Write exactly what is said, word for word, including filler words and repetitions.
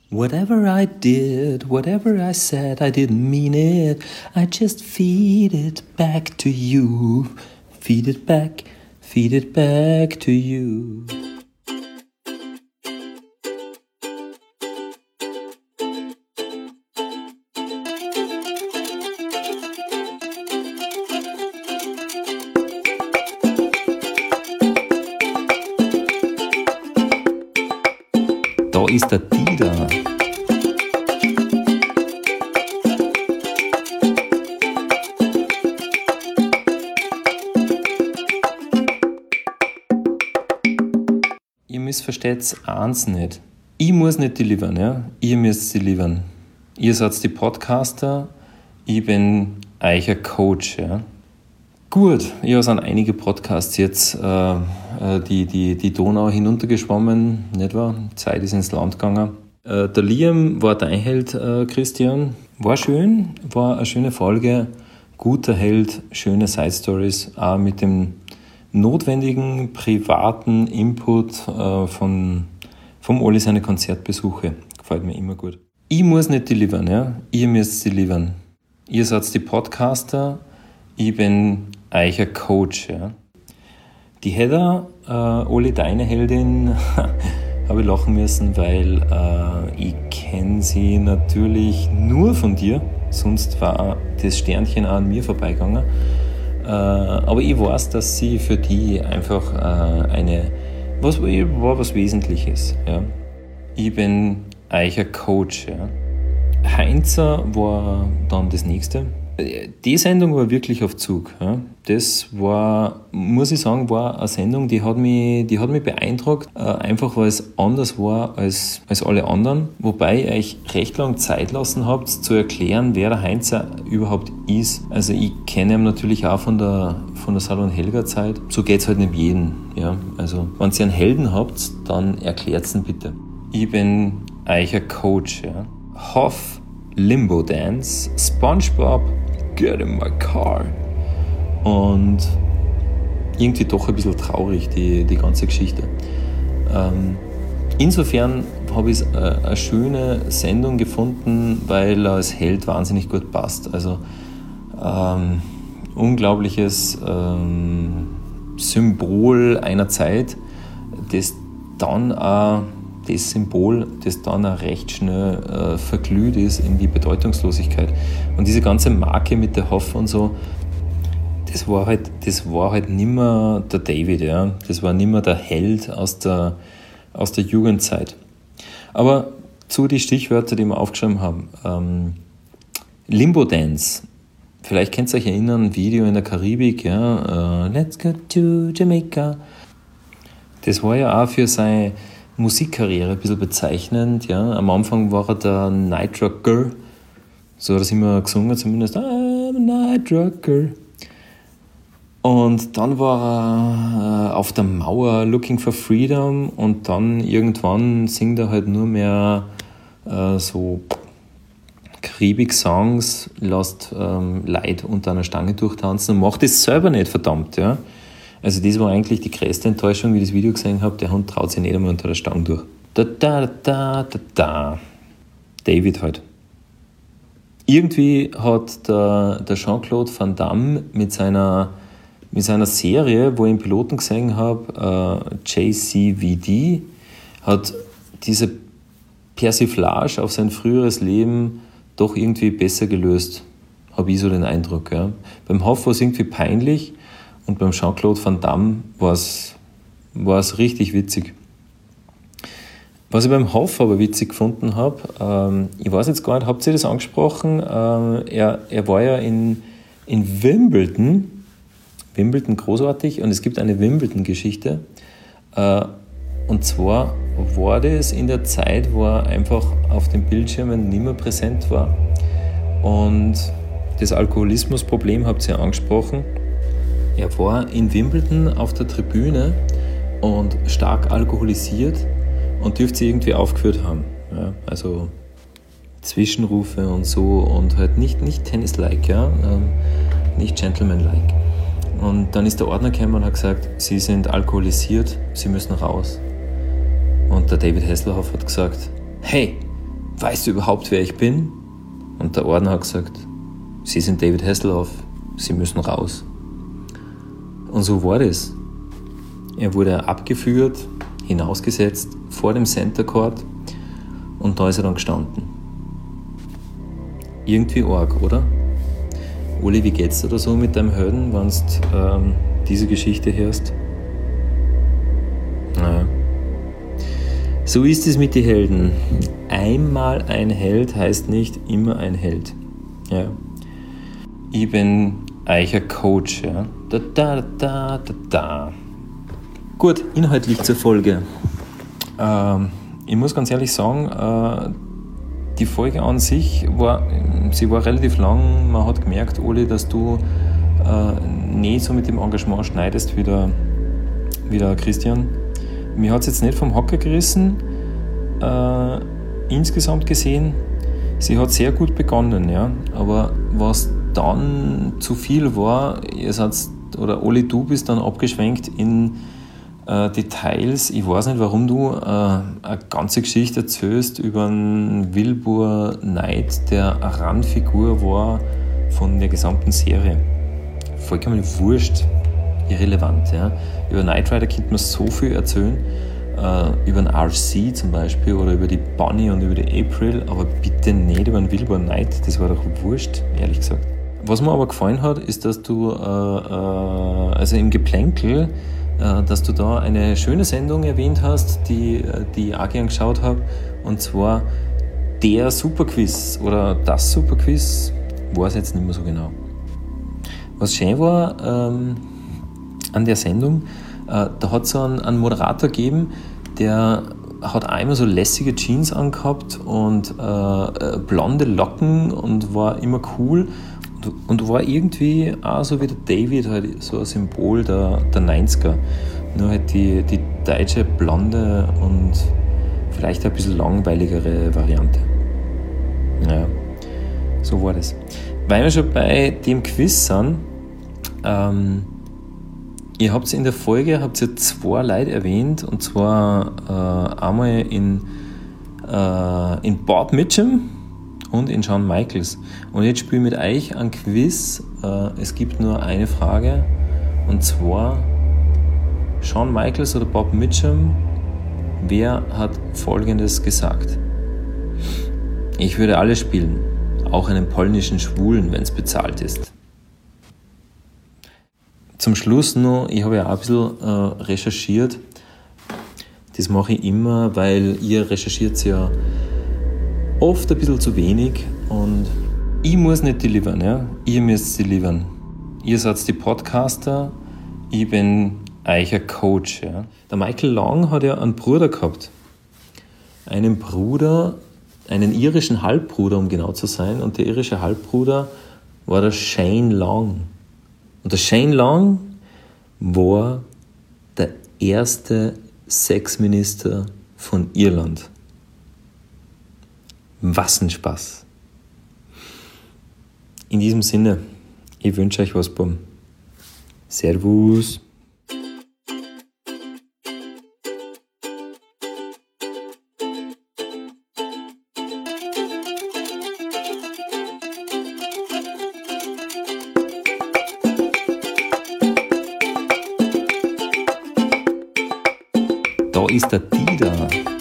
Whatever I did, whatever I said, I didn't mean it. I just feed it back to you. Feed it back, feed it back to you. Da ist der Dieter. Ihr missversteht eins nicht. Ich muss nicht delivern, ja? Ihr müsst delivern. Ihr seid die Podcaster, ich bin euer Coach, ja? Gut, ja, sind einige Podcasts jetzt äh, die, die, die Donau hinuntergeschwommen, nicht wahr? Die Zeit ist ins Land gegangen. Äh, der Liam war dein Held, äh, Christian. War schön, war eine schöne Folge. Guter Held, schöne Side-Stories, auch mit dem notwendigen privaten Input äh, von, vom Oli seine Konzertbesuche. Gefällt mir immer gut. Ich muss nicht delivern, ja? Ihr müsst delivern. Ihr seid die Podcaster, ich bin euer Coach. Ja. Die Heather, äh, Oli, deine Heldin, habe ich lachen müssen, weil äh, ich kenne sie natürlich nur von dir, sonst war das Sternchen auch an mir vorbeigegangen. Äh, aber ich weiß, dass sie für die einfach äh, eine, was war was Wesentliches. Ja. Ich bin euer Coach. Ja. Heinzer war dann das nächste. Die Sendung war wirklich auf Zug. Ja. Das war, muss ich sagen, war eine Sendung, die hat mich, die hat mich beeindruckt, äh, einfach weil es anders war als, als alle anderen. Wobei ihr euch recht lang Zeit lassen habt, zu erklären, wer der Heinzer überhaupt ist. Also ich kenne ihn natürlich auch von der, von der Salon-Helga-Zeit. So geht es halt nicht jedem. Ja. Also wenn ihr einen Helden habt, dann erklärt ihn bitte. Ich bin euer Coach. Ja. Hoff, Limbo Dance, SpongeBob, Get in my car. Und irgendwie doch ein bisschen traurig, die, die ganze Geschichte. Ähm, insofern habe ich äh, eine schöne Sendung gefunden, weil er als Held wahnsinnig gut passt. Also ähm, unglaubliches ähm, Symbol einer Zeit, das dann auch das Symbol, das dann auch recht schnell äh, verglüht ist in die Bedeutungslosigkeit. Und diese ganze Marke mit der Hoff und so, das war halt, das war halt nimmer der David, ja. Das war nimmer der Held aus der, aus der Jugendzeit. Aber zu die Stichwörter, die wir aufgeschrieben haben. Ähm, Limbo Dance. Vielleicht könnt ihr euch erinnern, ein Video in der Karibik, ja. Uh, Let's go to Jamaica. Das war ja auch für seine Musikkarriere ein bisschen bezeichnend. Ja. Am Anfang war er der Night Rocker, so hat er es immer gesungen, zumindest I'm a Night Rocker. Und dann war er äh, auf der Mauer Looking for Freedom und dann irgendwann singt er halt nur mehr äh, so Karibik-Songs, lässt ähm, Leute unter einer Stange durchtanzen und macht das selber nicht, verdammt. Ja. Also das war eigentlich die größte Enttäuschung, wie ich das Video gesehen habe. Der Hund traut sich nicht einmal unter der Stange durch. Da, da, da, da, da. David halt. Irgendwie hat der, der Jean-Claude Van Damme mit seiner, mit seiner Serie, wo ich einen Piloten gesehen habe, äh, J C V D, hat diese Persiflage auf sein früheres Leben doch irgendwie besser gelöst. Habe ich so den Eindruck. Ja. Beim Hoff war es irgendwie peinlich. Und beim Jean-Claude Van Damme war es richtig witzig. Was ich beim Hoff aber witzig gefunden habe, ähm, ich weiß jetzt gar nicht, habt ihr das angesprochen? Ähm, er, er war ja in, in Wimbledon, Wimbledon großartig, und es gibt eine Wimbledon-Geschichte. Äh, und zwar war das in der Zeit, wo er einfach auf den Bildschirmen nicht mehr präsent war. Und das Alkoholismusproblem habt ihr ja angesprochen. Er war in Wimbledon auf der Tribüne und stark alkoholisiert und dürfte sie irgendwie aufgeführt haben. Ja, also Zwischenrufe und so und halt nicht, nicht Tennis-like, ja, ähm, nicht Gentleman-like. Und dann ist der Ordner gekommen und hat gesagt, sie sind alkoholisiert, sie müssen raus. Und der David Hasselhoff hat gesagt, hey, weißt du überhaupt, wer ich bin? Und der Ordner hat gesagt, Sie sind David Hasselhoff, Sie müssen raus. Und so war das. Er wurde abgeführt, hinausgesetzt, vor dem Center Court und da ist er dann gestanden. Irgendwie arg, oder? Uli, wie geht's dir da so mit deinem Helden, wenn du ähm, diese Geschichte hörst? Naja. So ist es mit den Helden. Einmal ein Held heißt nicht immer ein Held. Ja. Ich bin euer Coach. Ja. Da, da, da, da, da. Gut, inhaltlich zur Folge. Ähm, ich muss ganz ehrlich sagen, äh, die Folge an sich war, sie war relativ lang. Man hat gemerkt, Oli, dass du äh, nicht so mit dem Engagement schneidest wie der, wie der Christian. Mir hat es jetzt nicht vom Hocker gerissen, äh, insgesamt gesehen. Sie hat sehr gut begonnen, ja. Aber was dann zu viel war, ihr seid, oder Oli, du bist dann abgeschwenkt in äh, Details. Ich weiß nicht, warum du äh, eine ganze Geschichte erzählst über einen Wilbur Knight, der eine Randfigur war von der gesamten Serie. Vollkommen wurscht, irrelevant. Ja. Über Knight Rider könnte man so viel erzählen, äh, über den R C zum Beispiel oder über die Bunny und über die April, aber bitte nicht über den Wilbur Knight, das war doch wurscht, ehrlich gesagt. Was mir aber gefallen hat, ist, dass du, äh, äh, also im Geplänkel, äh, dass du da eine schöne Sendung erwähnt hast, die, die ich auch gern geschaut habe, und zwar der Superquiz oder das Superquiz, weiß ich jetzt nicht mehr so genau. Was schön war ähm, an der Sendung, äh, da hat es so einen, einen Moderator gegeben, der hat einmal so lässige Jeans angehabt und äh, blonde Locken und war immer cool und, und war irgendwie auch so wie der David, halt so ein Symbol der, der neunziger. Nur halt die, die deutsche blonde und vielleicht ein bisschen langweiligere Variante. Naja, so war das. Weil wir schon bei dem Quiz sind, ähm, ihr habt in der Folge habt ihr zwei Leute erwähnt, und zwar äh, einmal in, äh, in Bob Mitchum und in Shawn Michaels. Und jetzt spiele ich mit euch ein Quiz. Äh, es gibt nur eine Frage, und zwar Shawn Michaels oder Bob Mitchum, wer hat Folgendes gesagt? Ich würde alle spielen, auch einen polnischen Schwulen, wenn es bezahlt ist. Zum Schluss noch, ich habe ja auch ein bisschen äh, recherchiert. Das mache ich immer, weil ihr recherchiert ja oft ein bisschen zu wenig und ich muss nicht delivern, ja? Ihr müsst delivern. Ihr seid die Podcaster, ich bin euer Coach. Ja? Der Michael Lang hat ja einen Bruder gehabt. Einen Bruder, einen irischen Halbbruder, um genau zu sein, und der irische Halbbruder war der Shane Long. Und der Shane Long war der erste Sexminister von Irland. Was ein Spaß. In diesem Sinne, ich wünsche euch was beim Servus. Da ist der Dieter.